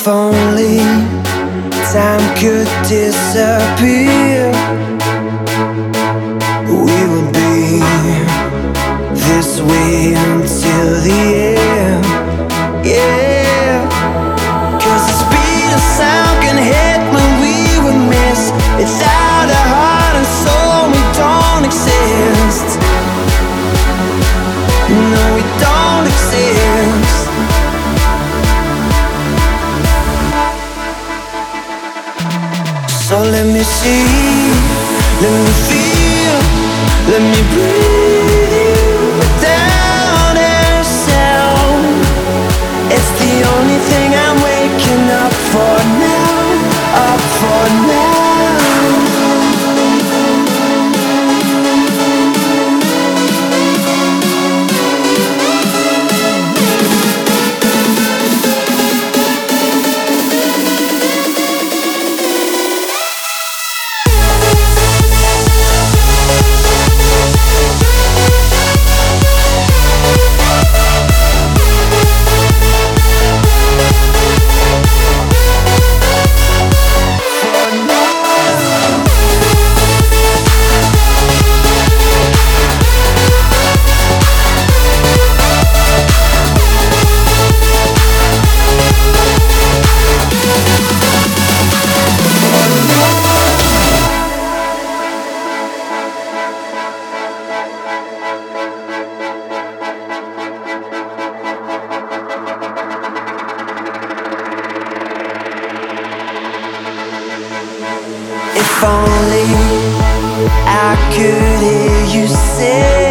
If only time could disappear, we would be this way until the end. Yeah, 'cause the speed of sound can hit when we would miss. Without a heart and soul we don't exist. No, we don't exist. So let me see, let me feel, let me breathe you without a sound. It's the only thing I'm waking up for now, up for now. If only I could hear you say